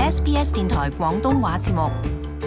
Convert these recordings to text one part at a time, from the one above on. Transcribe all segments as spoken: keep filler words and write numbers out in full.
S B S 電台廣東話節目。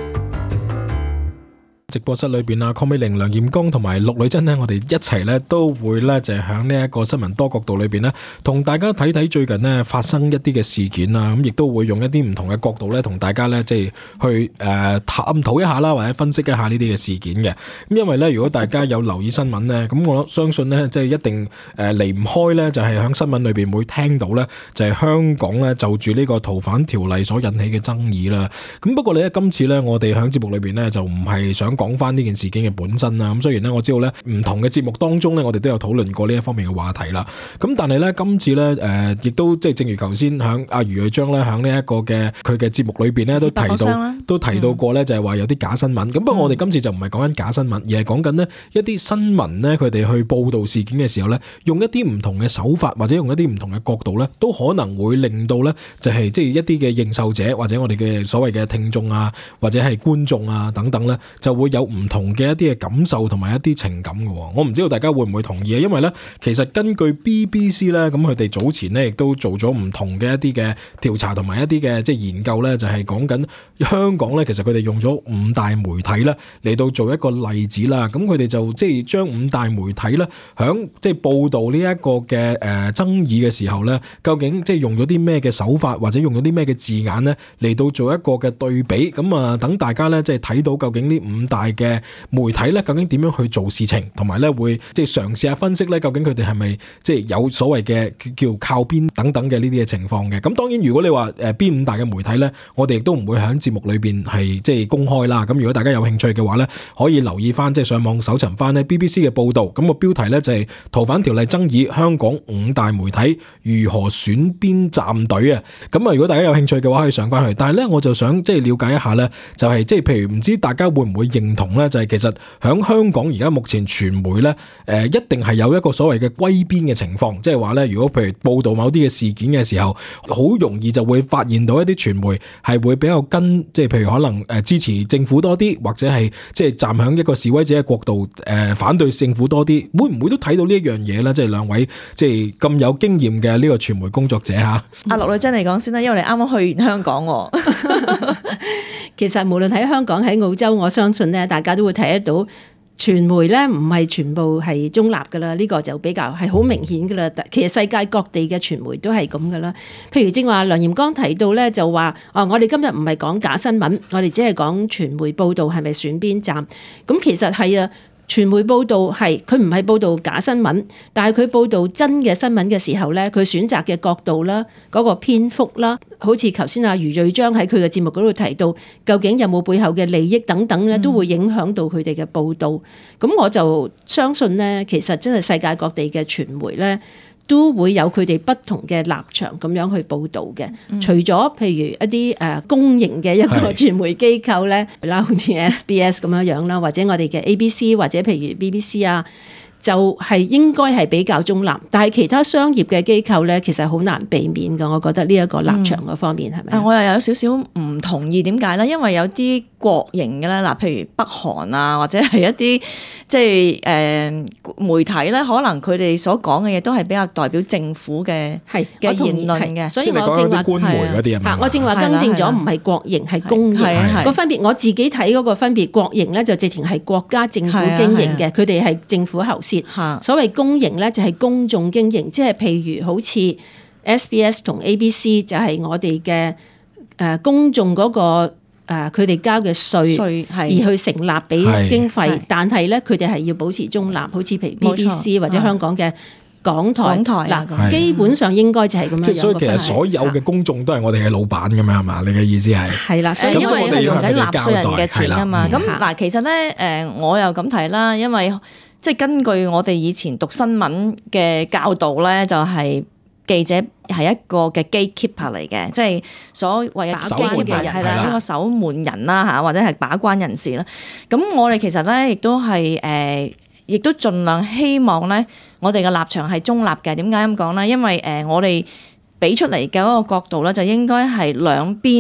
直播室裏邊啊，鄺美玲、梁艷光同埋陸女珍呢，我哋一齊呢都會呢就係喺呢一個新聞多角度裏邊呢，同大家睇睇最近呢發生一啲嘅事件啊，咁亦都會用一啲唔同嘅角度呢，同大家呢即係去誒、呃、探討一下啦，或者分析一下呢啲嘅事件嘅。咁因為呢，如果大家有留意新聞呢，咁我相信呢，即係一定誒離唔開呢，就係喺新聞裏邊會聽到呢，就係香港呢就住呢個逃犯條例所引起嘅爭議啦。咁不過呢，今次呢，我哋喺節目裏邊呢，就唔係想講翻呢件事件嘅本身啦，咁雖然咧我知道咧唔同嘅節目當中咧，我哋都有討論過呢一方面嘅話題啦。咁但係咧今次咧誒，亦都即係正如頭先響阿余瑞章咧響呢一個嘅佢嘅節目裏邊咧都提到，都提到過咧就係話有啲假新聞。咁、嗯、不過我哋今次就唔係講緊假新聞，而係講緊呢一啲新聞咧，佢哋去報道事件嘅時候咧，用一啲唔同嘅手法或者用一啲唔同嘅角度咧，都可能會令到咧就係即係一啲嘅認受者或者我哋嘅所謂嘅聽眾啊，或者係觀眾啊等等咧，就會有唔同嘅一啲嘅感受同埋一啲情感嘅。我唔知道大家會唔會同意啊？因為咧，其實根據 B B C 咧，咁佢哋早前咧亦都做咗唔同嘅一啲嘅調查同埋一啲嘅即係研究咧，就係講緊香港咧，其實佢哋用咗五大媒體咧嚟到做一個例子啦。咁佢哋就即係將五大媒體咧響即係報道呢一個嘅誒爭議嘅時候咧，究竟即係用咗啲咩嘅手法或者用咗啲咩嘅字眼咧嚟到做一個嘅對比。咁啊，等大家咧即係睇到究竟呢五大嘅媒體咧究竟點樣去做事情，同埋咧會即係嘗試下分析咧究竟佢哋係咪即係有所謂嘅叫靠邊等等嘅呢啲嘅情況嘅。咁當然如果你話誒邊五大嘅媒體咧，我哋亦都唔會喺節目裏邊係即係公開啦。咁如果大家有興趣嘅話咧，可以留意翻即係上網搜尋翻咧 B B C 嘅報導。咁個標題咧就係逃犯條例爭議，香港五大媒體如何選邊站隊啊。咁啊，如果大家有興趣嘅話，可以上翻去。但係咧，我就想即係了解一下咧，就係即係譬如唔知大家會唔會認同咧，就係其實喺香港而家目前傳媒咧，誒一定係有一個所謂嘅歸邊嘅情況，即係話咧，如果譬如報導某啲嘅事件嘅時候，好容易就會發現到一啲傳媒係會比較跟，即係譬如可能誒支持政府多啲，或者係即係站喺一個示威者嘅角度誒反對政府多啲，會唔會都睇到呢一樣嘢咧？即係兩位即係咁有經驗嘅呢個傳媒工作者嚇。 阿陸女珍嚟講先啦，因為你啱啱去完香港喎。 其實無論喺香港喺澳洲，我相信咧，大家都會睇得到傳媒咧唔係全部係中立噶啦，呢、這個就比較係好明顯噶啦。其實世界各地嘅傳媒都係咁噶啦。譬如正話梁艷光提到咧，就話哦，我哋今日唔係講假新聞，我哋只係講傳媒報導係咪選邊站。咁其實係啊。傳媒報導係佢唔係報導假新聞，但係佢報導真嘅新聞嘅時候咧，佢選擇嘅角度啦、嗰、嗰個篇幅啦，好似頭先阿余瑞章喺佢嘅節目嗰度提到，究竟有冇背後嘅利益等等咧，都會影響到佢哋嘅報導。咁、嗯、我就相信咧，其實真係世界各地嘅傳媒咧，都會有佢哋不同嘅立場咁樣去報導嘅。嗯、除咗譬如一啲誒公營嘅一個傳媒機構咧，啦好似 S B S 咁樣樣啦，或者我哋嘅 A B C 或者譬如 B B C 啊。就係應該係比較中立，但係其他商業嘅機構咧，其實好難避免㗎。我覺得呢一個立場嗰方面係咪？ 嗯、我又有少少唔同意，點解咧？因為有啲國營嘅咧，嗱，譬如北韓啊，或者係一啲即係誒、呃、媒體咧，可能佢哋所講嘅嘢都係比較代表政府嘅嘅言論嘅。所以我正話官媒嗰啲啊， 我正話更正咗，唔係國營係公營個分別。我自己睇嗰個分別，國營咧就直情係國家政府經營嘅，佢哋係政府喉舌。所謂公營咧就係公眾經營，即係譬如好似 S B S 同 A B C 就係我哋嘅誒公眾嗰、嗰個佢哋、呃、交嘅稅而去成立俾經費，但係咧佢哋係要保持中立，好似譬如 B B C 或者香港嘅港台嗱，基本上應該就係咁樣。即係所以其實所有嘅公眾都係我哋嘅老闆咁樣係嘛？你嘅意思係？ 係啦， 所以因為係用緊納稅人嘅錢啊嘛。咁嗱，其實咧誒，我又咁睇啦，因為即係根據我哋以前讀新聞嘅教導咧，就係、是、記者係一個嘅 gatekeeper 嚟嘅，即係所謂嘅把關嘅人係啦，一個守門人啦嚇，或者係把關人士啦。咁我哋其實咧亦都係誒，亦、呃、都盡量希望咧，我哋嘅立場係中立嘅。點解咁講咧？因為誒、呃，我哋俾出嚟嘅嗰個角度咧，就應該係兩邊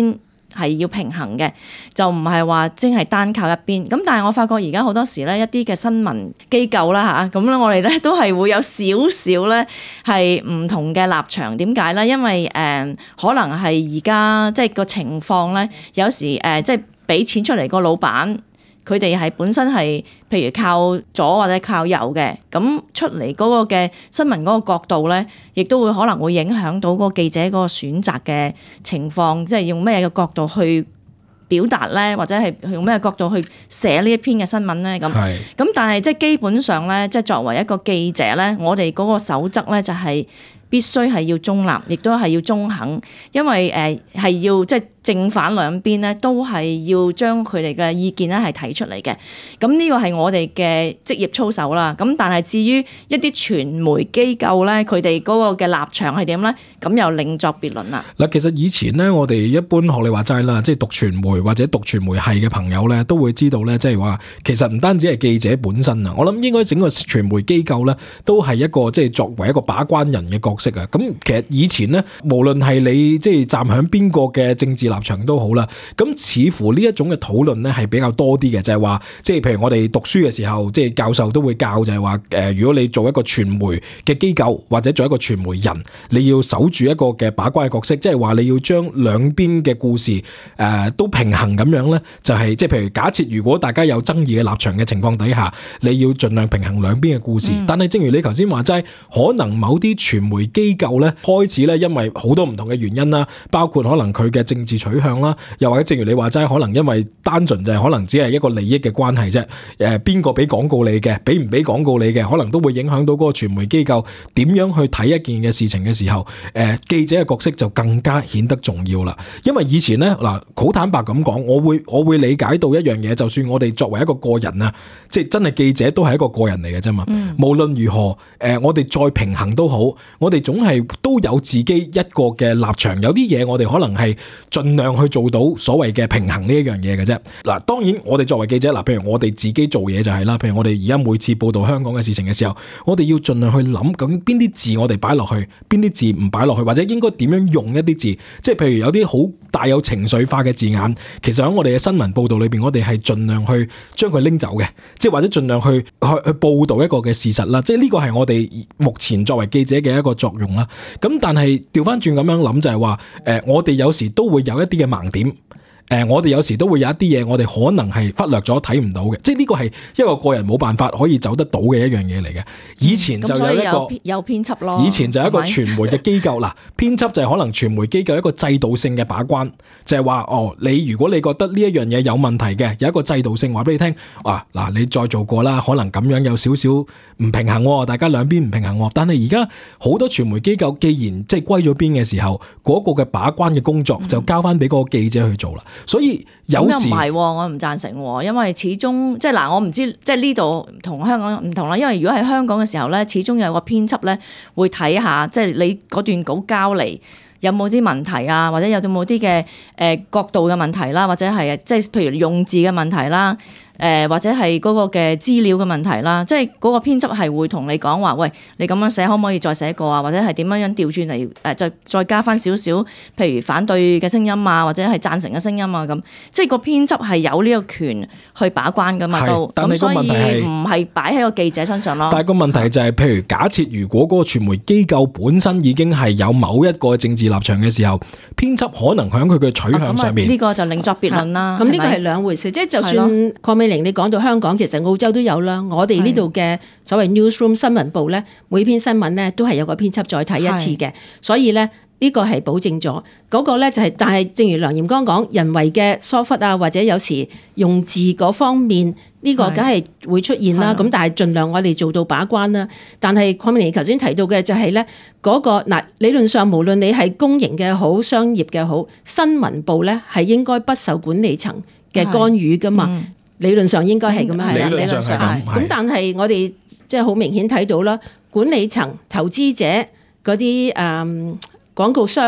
係要平衡嘅，就唔係話淨係單靠一邊。咁但係我發覺而家好多時咧，一啲嘅新聞機構啦嚇，咁咧我哋咧都係會有少少咧係唔同嘅立場。點解咧？因為誒、呃、可能係而家即係個情況咧，有時誒、呃、即係俾錢出嚟個老闆。佢哋係本身係譬如靠左或者靠右嘅，咁出嚟嗰個嘅新聞嗰個角度咧，亦都會可能會影響到嗰個記者嗰個選擇嘅情況，即係用咩嘅角度去表達咧，或者係用咩角度去寫呢一篇嘅新聞咧？咁咁是但係即係基本上咧，即係作為一個記者咧，我哋嗰個守則咧就係必須係要中立，亦都係要中肯，因為誒係要即係。正反兩邊咧都係要將佢哋嘅意見咧係提出嚟嘅，咁呢個係我哋嘅職業操守啦。咁但係至於一啲傳媒機構咧，佢哋嗰個嘅立場係點咧？咁又另作別論啦。嗱， 其實以前咧，我哋一般學你話齋啦，即係讀傳媒或者讀傳媒系嘅朋友咧，都會知道咧，即係話其實唔單止係記者本身啊，我諗應該整個傳媒機構咧都係一個即係作為一個把關人嘅角色啊。咁其實以前咧，無論係你即係站響邊個嘅政治立場都好啦，咁似乎呢一種嘅討論咧係比較多啲嘅，就係話即係譬如我哋讀書嘅時候，即係教授都會教就係話誒，如果你做一個傳媒嘅機構或者做一個傳媒人，你要守住一個嘅把關嘅角色，即係話你要將兩邊嘅故事誒、呃、都平衡咁樣咧，就係即係譬如假設如果大家有爭議嘅立場嘅情況底下，你要盡量平衡兩邊嘅故事。嗯、但係正如你頭先話齋，可能某啲傳媒機構咧開始咧，因為好多唔同嘅原因啦，包括可能佢嘅政治取向啦，又或者正如你話齋，可能因為單純就係可能只係一個利益嘅關係啫。誒，邊個俾廣告你嘅，俾唔俾廣告你嘅，可能都會影響到嗰個傳媒機構點樣去睇一件嘅事情嘅時候，誒，記者嘅角色就更加顯得重要啦。因為以前咧，嗱，好坦白咁講，我會我會理解到一樣嘢，就算我哋作為一個個人啊，即係真係記者都係一個個人嚟嘅啫嘛。嗯、無論如何，誒，我哋再平衡都好，我哋總係都有自己一個嘅立場。有啲嘢我哋可能係盡量去做到所謂嘅平衡呢一樣嘢嘅啫。嗱，當然我哋作為記者，嗱，譬如我哋自己做嘢就係啦，譬如我哋而家每次報道香港嘅事情嘅時候，我哋要盡量去諗究竟邊啲字我哋擺落去，邊啲字唔擺落去，或者應該點樣用一啲字。即係譬如有啲好帶有情緒化嘅字眼，其實喺我哋嘅新聞報道裏邊，我哋係盡量去將佢拎走嘅，即係或者盡量去去去報道一個嘅事實啦。即係呢個係我哋目前作為記者嘅一個作用啦。咁但係調翻轉咁樣諗就係話，誒、呃，我哋有時都會有一啲嘅盲點。誒、呃，我哋有時都會有一啲嘢，我哋可能係忽略咗睇唔到嘅，即係呢個係一個個人冇辦法可以走得到嘅一樣嘢嚟嘅。以前就有一個、嗯、有，有編輯咯，以前就有一個傳媒嘅機構嗱，編輯就係可能傳媒機構一個制度性嘅把關，就係、是、話哦，你如果你覺得呢一樣嘢有問題嘅，有一個制度性話俾你聽，啊嗱，你再做過啦，可能咁樣有少少唔平衡，大家兩邊唔平衡。但係而家好多傳媒機構既然即係歸咗邊嘅時候，嗰、那個嘅把關嘅工作就交翻俾嗰個記者去做啦。所以有時唔係，我唔贊成，因為始終即係嗱，我唔知即係呢度同香港唔同啦。因為如果喺香港嘅時候咧，始終有個編輯咧會睇下，即係你嗰段稿交嚟有冇啲問題啊，或者有冇啲嘅誒角度嘅問題啦，或者係即係譬如用字嘅問題啦。誒或者係嗰個嘅資料嘅問題啦，即係嗰個編輯係會同你講話，喂，你咁樣寫可唔可以再寫過啊？或者係點樣樣調轉嚟誒，再再加翻少少，譬如反對嘅聲音啊，或者係贊成嘅聲音啊咁，即係個編輯係有呢個權去把關噶嘛都。咁所以唔係擺喺個記者身上咯。 但係個問題就係、是，譬如假設如果嗰個傳媒機構本身已經係有某一個政治立場嘅時候，編輯可能喺佢嘅取向上面，呢、 啊這個就另作別論啦。 咁呢個係兩回事，即係就算鄺美玲你講到香港，其實澳洲都有啦。我哋呢度嘅所謂 newsroom 新聞部咧，每篇新聞咧都係有個編輯再睇一次嘅，所以咧呢個係保證咗嗰、那個咧就係、是，但係正如梁嚴剛講，人為嘅疏忽啊，或者有時用字嗰方面呢、這個梗係會出現啦。咁但係盡量我哋做到把關啦。但係鄺美玲頭先提到嘅就係咧嗰個嗱，理論上無論你係公營嘅好、商業嘅好，新聞部咧係應該不受管理層嘅干預噶嘛。嗯、理論上應該係咁樣，係理論上係咁，但係我哋即係好明顯睇到啦，管理層、投資者嗰啲誒廣告商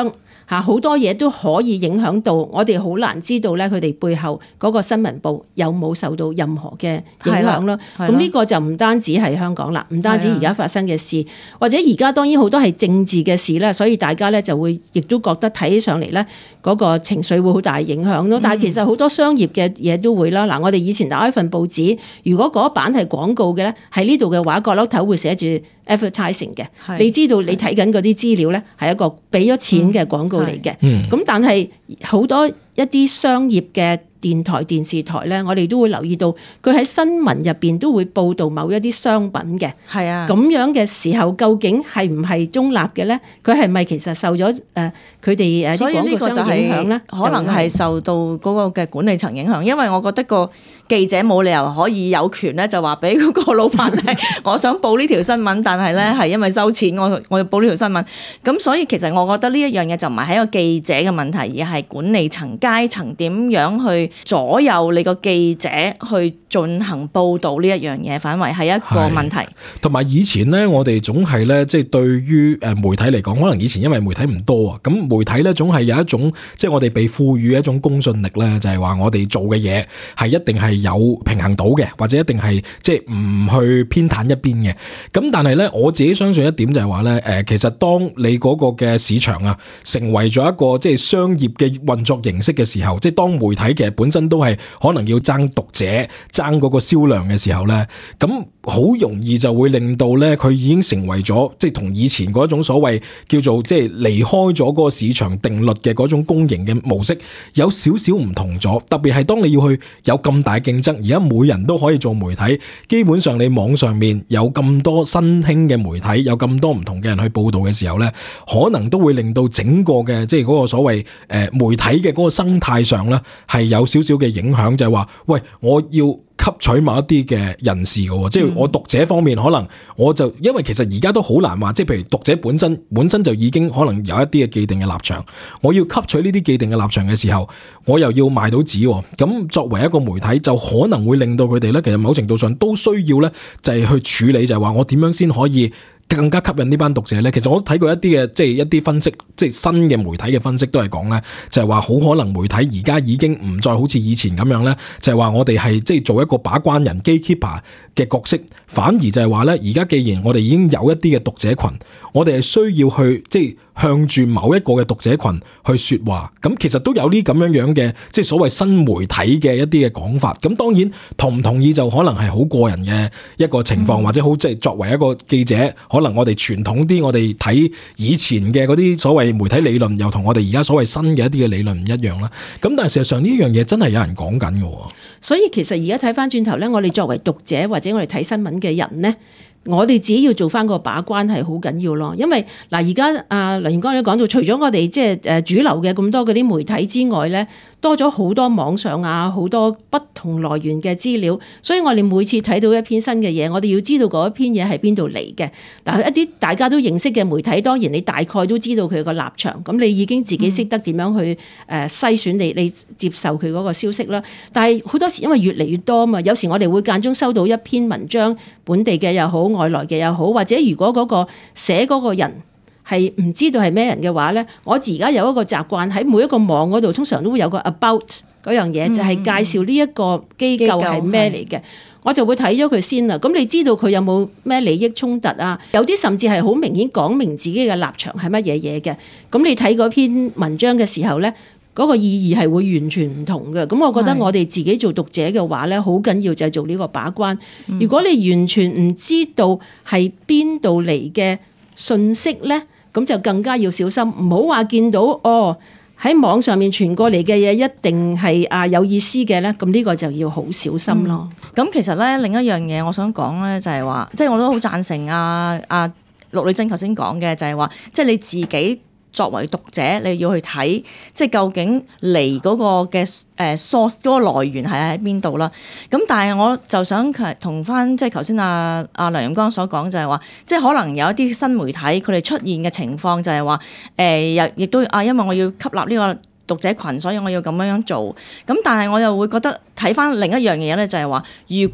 嚇，好多嘢都可以影響到，我哋好難知道咧佢哋背後嗰個新聞部有冇受到任何嘅影響咯。咁呢個就唔單止係香港啦，唔單止而家發生嘅事，或者而家當然好多係政治嘅事啦，所以大家咧就會亦都覺得睇起上嚟咧嗰個情緒會好大影響咯。但係其實好多商業嘅嘢都會啦。嗱，我哋以前打開份報紙，如果嗰一版係廣告嘅咧，喺呢度嘅話角落頭會寫住 advertising 嘅，你知道你睇緊嗰啲資料咧係一個俾咗錢嘅廣告嚟嘅。咁、嗯、但係好多一啲商業嘅電台、電視台咧，我哋都會留意到佢喺新聞入邊都會報導某一啲商品嘅。係啊，咁樣嘅時候，究竟係唔係中立嘅咧？佢係咪其實受咗誒佢哋誒啲廣告商影響咧？ 可能係受到嗰個嘅管理層影響，因為我覺得個記者冇理由可以有權咧就話俾嗰個老闆係我想報呢條新聞，但係咧係因為收錢，我我要報呢條新聞。咁所以其實我覺得呢一樣嘢就唔係喺個記者嘅問題，而係管理層階層點樣去左右你個記者去進行報導呢一樣嘢，反為係一個問題。 同埋以前咧，我哋總係咧，即係對於誒媒體嚟講，可能以前因為媒體唔多啊，咁媒體咧總係有一種即係我哋被賦予一種公信力咧，就係話我哋做嘅嘢係一定係有平衡到嘅，或者一定係即係唔去偏袒一邊嘅。咁但係咧，我自己相信一點就係話咧，誒其實當你嗰個嘅市場啊，成為咗一個即係商業嘅運作形式嘅時候，即係當媒體其實本身都係可能要爭讀者、爭嗰個銷量嘅時候咧，咁好容易就會令到咧佢已經成為咗即係同以前嗰種所謂叫做即係離開咗嗰個市場定律嘅嗰種公營嘅模式有少少唔同咗。特別係當你要去有咁大競爭，而家每人都可以做媒體，基本上你網上面有咁多新興嘅媒體，有咁多唔同嘅人去報導嘅時候咧，可能都會令到整個嘅即係嗰個所謂誒媒體嘅嗰個生態上咧係有少少嘅影響，就係話喂，我要吸取某一啲嘅人士嘅，即係我讀者方面可能我就因為其實而家都好難話，即係譬如讀者本身本身就已經可能有一啲嘅既定嘅立場，我要吸取呢啲既定嘅立場嘅時候，我又要賣到紙，咁作為一個媒體就可能會令到佢哋咧，其實某程度上都需要咧，就係去處理，就係話我點樣先可以更加吸引呢班讀者咧。其實我睇過一啲嘅即係一啲分析，即係新嘅媒體嘅分析都係講咧，就係話好可能媒體而家已經唔再好似以前咁樣咧，就係話我哋係即係做一個把關人 gatekeeper 嘅角色，反而就係話咧，而家既然我哋已經有一啲嘅讀者群，我哋係需要去即係向住某一個嘅讀者群去說話，咁其實都有呢咁樣樣嘅即係所謂新媒體嘅一啲嘅講法。咁當然同唔同意就可能係好個人嘅一個情況，嗯、或者好即係作為一個記者，可能我哋傳統啲，我哋睇以前嘅嗰啲所謂媒體理論，又同我哋而家所謂新嘅一啲嘅理論唔一樣啦。咁但係事實上呢樣嘢真係有人講緊嘅。 所以其實而家睇翻轉頭咧，我哋作為讀者或者我哋睇新聞嘅人咧，我哋自己要做翻個把關係好緊要咯。因為嗱，而家阿梁硯剛都講到，除咗我哋即係誒主流嘅咁多嗰啲媒體之外咧，多咗好多網上啊，好多不同來源嘅資料，所以我哋每次睇到一篇新嘅嘢，我哋要知道嗰一篇嘢係邊度嚟嘅。嗱，一啲大家都認識嘅媒體，當然你大概都知道佢個立場，咁你已經自己識得點樣去誒篩選你你接受佢嗰個消息啦。但係好多時因為越嚟越多啊嘛，有時我哋會間中收到一篇文章，本地嘅又好，外來嘅又好，或者如果嗰個寫嗰個人係唔知道係咩人嘅話咧，我而家有一個習慣喺每一個網嗰度，通常都會有個 about 嗰樣嘢，就係介紹呢一個機構係咩嚟嘅，我就會睇咗佢先啦。咁你知道佢有冇咩利益衝突啊？有啲甚至係好明顯講明自己嘅立場係乜嘢嘢嘅。咁你睇嗰篇文章嘅時候咧，嗰個意義係會完全唔同嘅。咁我覺得我哋自己做讀者嘅話咧，好緊要就係做呢個把關。如果你完全唔知道係邊度嚟嘅信息咧，咁就更加要小心，唔好話見到哦喺網上面傳過嚟嘅嘢一定係啊有意思嘅咧，咁呢個就要好小心咯。 咁、嗯、其實咧另一樣嘢我想講咧就係話，即係我都好贊成啊啊陸女真頭先講嘅，就係話即係你自己作為讀者你要去睇，即係究竟嚟嗰個嘅誒 source 嗰個來源係喺邊度啦。咁但係我就想同翻即係頭先阿阿梁硯剛所講，就係話即係可能有一啲新媒體佢哋出現嘅情況就係話誒又亦都啊，因為我要吸納呢個讀者群，所以我要咁樣樣做。咁但係我又會覺得睇翻另一樣嘢咧，就係話如果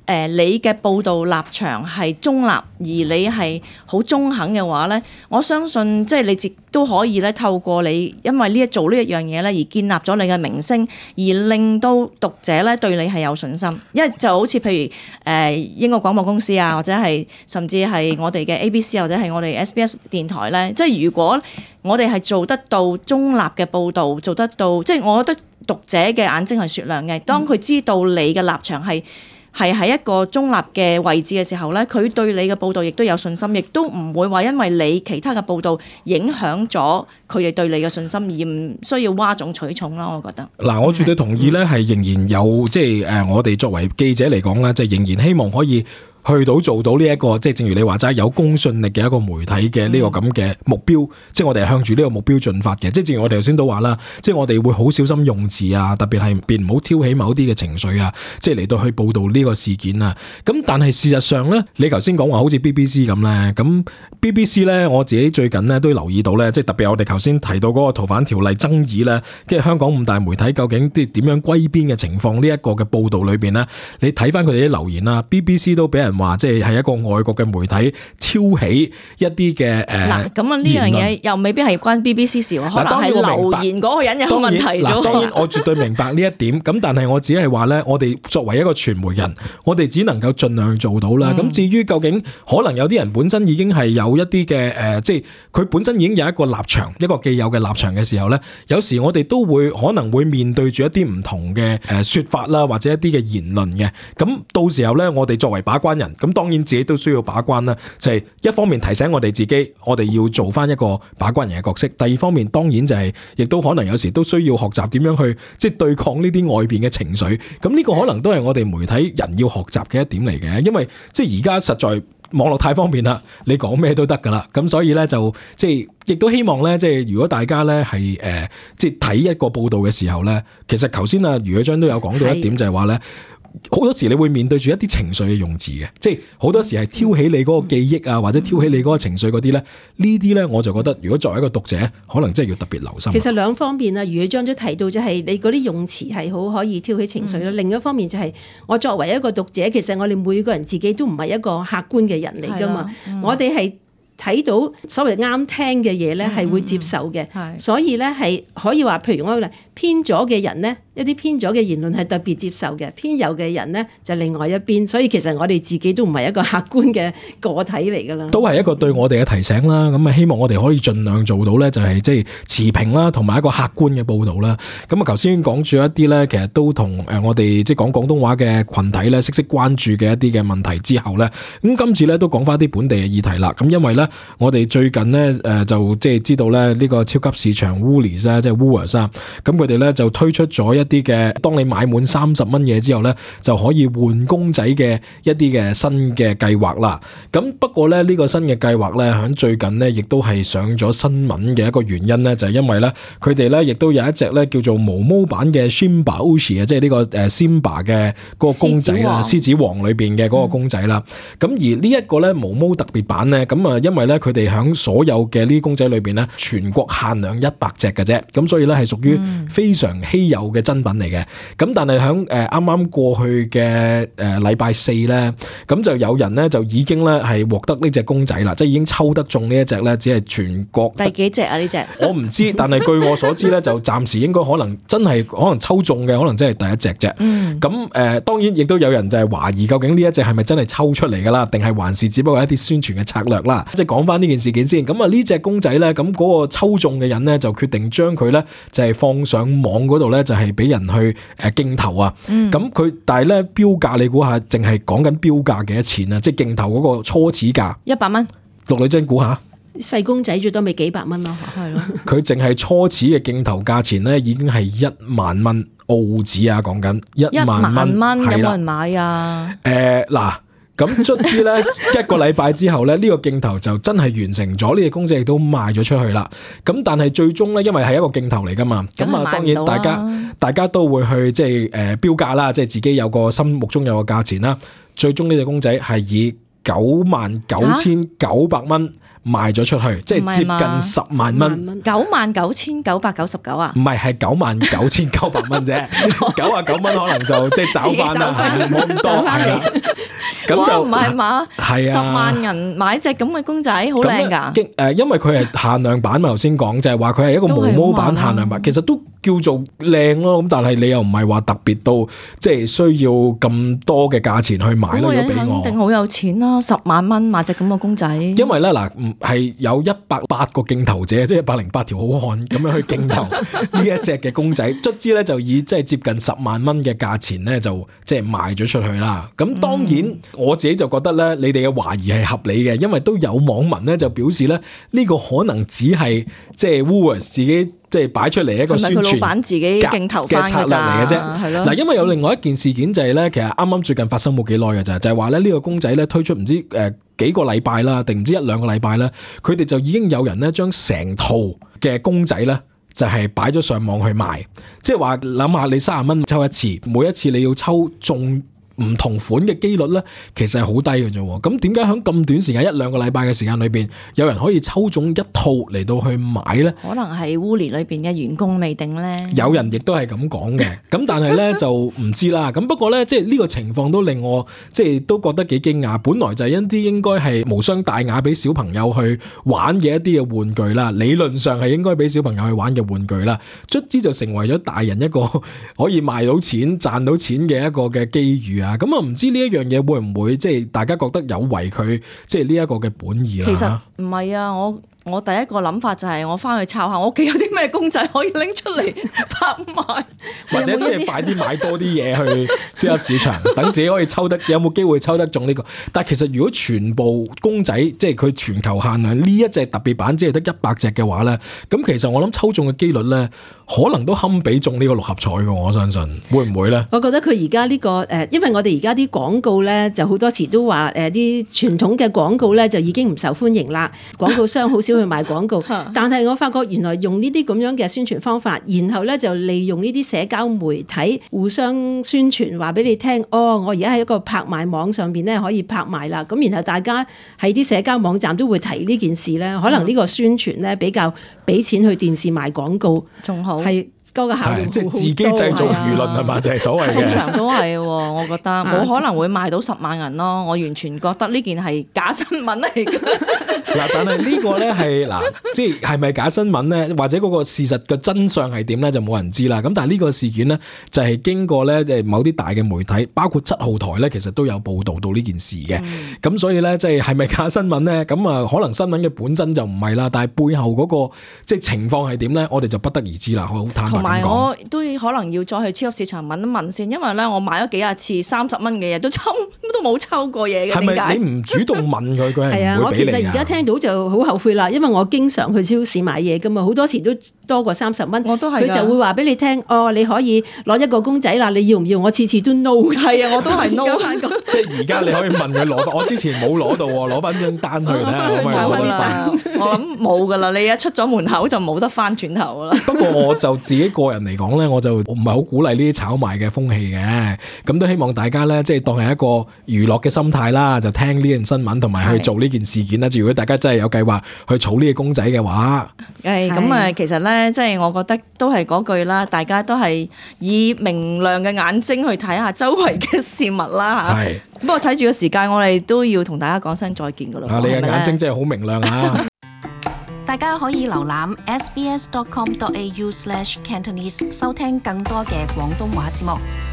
誒你嘅報導立場係中立，而你係好中肯嘅話咧，我相信即係你亦都可以咧透過你因為呢一做呢一樣嘢咧而建立咗你嘅名聲，而令到讀者咧對你係有信心。因為就好似譬如誒英國廣播公司啊，或者係甚至係我哋嘅 A B C 或者係我哋 S B S 電台咧，即係如果我哋係做得到中立嘅報導，做得到即係我覺得讀者嘅眼睛係雪亮嘅。當佢知道你嘅立場係係喺一個中立嘅位置嘅時候咧，佢對你嘅報導亦都有信心，亦都唔會話因為你其他嘅報導影響咗佢哋對你嘅信心，而唔需要嘩眾取寵啦。我覺得嗱，我絕對同意咧，係仍然有即係誒，我哋作為記者嚟講咧，即係仍然希望可以去到做到呢、這、一個即係正如你話齋有公信力嘅一個媒體嘅呢個咁嘅目標，嗯、即係我哋係向住呢個目標進發嘅。即係正如我哋頭先都話啦，即係我哋會好小心用字啊，特別係別唔好挑起某啲嘅情緒啊，即係嚟到去報導呢個事件啊。咁但係事實上咧，你頭先講話好似 B B C 咁咧，咁 B B C 咧，我自己最近咧都留意到咧，即係特別我哋頭先提到嗰個逃犯條例爭議咧，跟住香港五大媒體究竟啲點樣歸邊嘅情況呢一個嘅報導裏邊咧，你睇翻佢哋啲留言啦 ，B B C 都俾人話即係係一個外國嘅媒體挑起一啲嘅誒， 嗱咁啊呢樣嘢又未必係關 B B C 事喎，可能係留言嗰個人有問題咗。 嗱，當然我絕對明白呢一點，咁但係我只係話咧，我哋作為一個傳媒人，我哋只能夠盡量做到啦。咁、嗯、至於究竟可能有啲人本身已經係有一啲嘅誒，即係佢本身已經有一個立場，一個既有嘅立場嘅時候咧，有時我哋都會可能會面對住一啲唔同嘅誒說法啦，或者一啲嘅言論嘅。咁到時候咧，我哋作為把關人，咁當然自己都需要把關啦。就係、是、一方面提醒我哋自己，我哋要做翻一個把關人嘅角色；第二方面，當然就係、是、亦都可能有時都需要學習點樣去即係對抗呢啲外邊嘅情緒。咁呢個可能都係我哋媒體人要學習嘅一點嚟嘅，因為即係而家實在網絡太方便啦，你講咩都得噶啦。咁所以咧就即係亦都希望咧，即係如果大家咧係誒即係睇一個報道嘅時候咧，其實頭先啊余偉章都有講到一點，就係話咧。好多時你會面對住一啲情緒嘅用字嘅，即係好多時係挑起你嗰個記憶啊，或者挑起你嗰個情緒嗰啲咧，呢啲咧我就覺得，如果作為一個讀者，可能真係要特別留心。 其實兩方面啊，余偉章都提到，就係你嗰啲用詞係好可以挑起情緒啦。嗯、另一方面就係我作為一個讀者，其實我哋每個人自己都唔係一個客觀嘅人嚟噶嘛，嗯、我哋係睇到所謂啱聽嘅嘢咧，係會接受嘅，嗯、所以咧係可以話，譬如我嚟偏咗嘅人咧。一啲偏咗嘅言論係特別接受嘅，偏右嘅人咧就另外一邊，所以其實我哋自己都唔係一個客觀嘅個體嚟㗎啦。 都係一個對我哋嘅提醒啦。咁啊，希望我哋可以盡量做到咧，就係即係持平啦，同埋一個客觀嘅報導啦。咁啊，頭先講住一啲咧，其實都同誒我哋即係講廣東話嘅群體咧，息息關注嘅一啲嘅問題之後咧，咁今次咧都講翻啲本地嘅議題啦。咁因為咧，我哋最近咧誒就即係知道咧呢個超級市場 Woolies 啊，即係 Woolworths 啊，咁佢哋咧就推出咗一啲嘅，當你買滿三十蚊嘢之後咧，就可以換公仔嘅一啲嘅新嘅計劃啦。咁不過咧，呢個新嘅計劃咧，喺最近咧，亦都係上咗新聞嘅一個原因咧，就係因為咧，佢哋咧亦都有一隻咧叫做毛毛版嘅 Simba Uchi 啊，即係呢個誒 Simba 嘅嗰個公仔啦，獅子王裏邊嘅嗰個公仔啦。咁、嗯、而呢一個咧毛毛特別版咧，咁啊，因為咧佢哋喺所有嘅呢啲公仔裏邊咧，全國限量一百隻嘅啫，咁所以咧係屬於非常稀有嘅珍品嚟嘅。咁但係喺誒啱啱過去嘅誒禮拜四咧，咁就有人咧就已經咧係獲得呢隻公仔啦，即係已經抽得中呢一隻咧，只係全國第幾隻啊？呢隻我唔知，但係據我所知咧，就暫時應該可能真係可能抽中嘅，可能真係第一隻啫。嗯，咁誒、呃，當然亦都有人就係懷疑究竟呢一隻係咪真係抽出嚟噶啦，定係還是只不過係一啲宣傳嘅策略啦？即係講翻呢件事件先。咁啊呢隻公仔咧，咁嗰個抽中嘅人咧就決定將佢咧就係放上網嗰度咧，就係俾人去誒競投啊。咁佢、嗯、但係咧標價，你估下淨係講緊標價幾多錢啊？即係競投嗰個初始價一百蚊。 陸女真估下， 細公仔最多咪幾百蚊咯，係咯。 佢淨係初始嘅競投價錢咧，已經係一萬蚊澳紙啊！講緊一萬蚊， 係啦，有冇人買啊？ 誒嗱、呃。咁卒之咧一個禮拜之後咧，呢、這個競投就真係完成咗，呢、這、隻、個、公仔亦都賣咗出去啦。咁但係最終咧，因為係一個競投嚟噶嘛，咁啊當然大家大家都會去即係誒標價啦，即係自己有個心目中有個價錢啦。最終呢隻公仔係以九萬九千九百蚊賣咗出去，即係接近十萬蚊， 九萬九千九百九十九啊？ 唔係，係九萬九千九百蚊啫，九啊九蚊可能就即係找翻啦，冇咁多係啦。咁就唔係嘛？ 係啊， 十萬人買隻咁嘅公仔，好靚㗎。 誒，因為佢係限量版嘛，頭先講就係話佢係一個毛毛版限量版，其實都叫做靚咯。咁但係你又唔係話特別到即係需要咁多嘅價錢去買咯。如果俾我， 肯定好有錢啦，十萬蚊買隻咁嘅公仔。 因為咧嗱，係有一百八個競投者，即係一百零八條好漢咁樣去競投呢一隻嘅公仔，卒之咧就以即係接近十萬蚊嘅價錢咧就即係賣咗出去啦。咁當然。嗯我自己就覺得咧，你哋嘅懷疑係合理嘅，因為都有網民咧就表示咧，呢個可能只係即係 Woolworths 自己即係擺出嚟一個宣傳係咪佢老闆自己競投翻嘅策略嚟嘅啫。係咯。嗱，因為有另外一件事件就係咧，其實啱啱最近發生冇幾耐嘅咋，就係話咧呢個公仔咧推出唔知誒幾個禮拜啦，定唔知一兩個禮拜啦，佢哋就已經有人咧將成套嘅公仔咧。就係擺咗上網去賣，即係話諗下你三十蚊抽一次，每一次你要抽中唔同款嘅機率咧，其實係好低嘅啫。咁點解喺咁短時間一兩個禮拜嘅時間裏邊，有人可以抽中一套嚟到去買咧？ 可能係 Woolies 裏邊嘅員工未定咧。 有人亦都係咁講嘅，咁但係咧就唔知啦。咁不過咧，即係呢個情況都令我即係都覺得幾驚訝。本來就係一啲應該係無傷大雅俾小朋友去玩嘅一啲嘅玩具啦，理論上係應該俾小朋友去玩嘅玩具啦，卒之就成為咗大人一個可以賣到錢、賺到錢嘅一個嘅機遇啊！咁啊，唔知呢一樣嘢會唔會即係大家覺得有違佢即係呢一個嘅本意啦？ 其實唔係啊，我我第一個諗法就係我翻去抄下我屋企有啲咩公仔可以拎出嚟拍賣， 或者即係快啲買多啲嘢去超級市場，等自己可以抽得有冇機會抽得中呢個。但係其實如果全部公仔即係佢全球限量呢一隻特別版只係得一百隻嘅話咧，咁其實我諗抽中嘅機率咧，可能都堪比中呢個六合彩嘅。我相信會唔會咧？ 我覺得佢而家呢個誒，因為我哋而家啲廣告咧，就好多時都話誒啲傳統嘅廣告咧就已經唔受歡迎啦，廣告商好少去賣廣告。但係我發覺原來用呢啲咁樣嘅宣傳方法，然後咧就利用呢啲社交媒體互相宣傳，話俾你聽，哦，我而家喺一個拍賣網上邊咧可以拍賣啦。咁然後大家喺啲社交網站都會提呢件事咧，可能呢個宣傳咧比較俾錢去電視賣廣告仲好。係。嗰個效用即係自己製造輿論係嘛，就係所謂嘅。 通常都係，我覺得冇可能會賣到十萬人咯。我完全覺得呢件係假新聞嚟嘅。 嗱，但係呢個咧係嗱，即係係咪假新聞咧？或者嗰個事實嘅真相係點咧？就冇人知啦。咁但係呢個事件咧，就係經過咧，即係某啲大嘅媒體，包括七號台咧，其實都有報導到呢件事嘅。咁、嗯、所以咧，即係係咪假新聞咧？咁啊，可能新聞嘅本身就唔係啦，但係背後嗰個即係情況係點咧？我哋就不得而知啦。好坦白。 同埋我都可能要再去超級市場問一問先，因為咧我買咗幾廿次三十蚊嘅嘢都抽都冇抽過嘢嘅。係咪你唔主動問佢，佢係唔會俾你啊？ 我其實而家聽到就好後悔啦，因為我經常去超市買嘢噶嘛，好多時都多過三十蚊。我都係，佢就會話俾你聽，哦，你可以攞一個公仔啦，你要唔要？我次次都 no。係啊，我都係 no 翻個。即係而家你可以問佢攞，我之前冇攞到喎，攞翻張單去咧，我咪攞翻。 我諗冇噶啦，你一出咗門口就冇得翻轉頭啦。 不過我就自己個人嚟講咧，我就唔係好鼓勵呢啲炒賣嘅風氣嘅，咁都希望大家咧，即係當係一個娛樂嘅心態啦，就聽呢件新聞同埋去做呢件事件啦。如果大家真係有計劃去儲呢個公仔嘅話，誒咁啊，其實咧，即係我覺得都係嗰句啦，大家都係以明亮嘅眼睛去睇下周圍嘅事物啦嚇。係。不過睇住個時間，我哋都要同大家講聲再見噶啦。 啊，你嘅眼睛真係好明亮啊！ 大家可以瀏覽 s b s dot com dot a u slash cantonese 收聽更多嘅廣東話節目。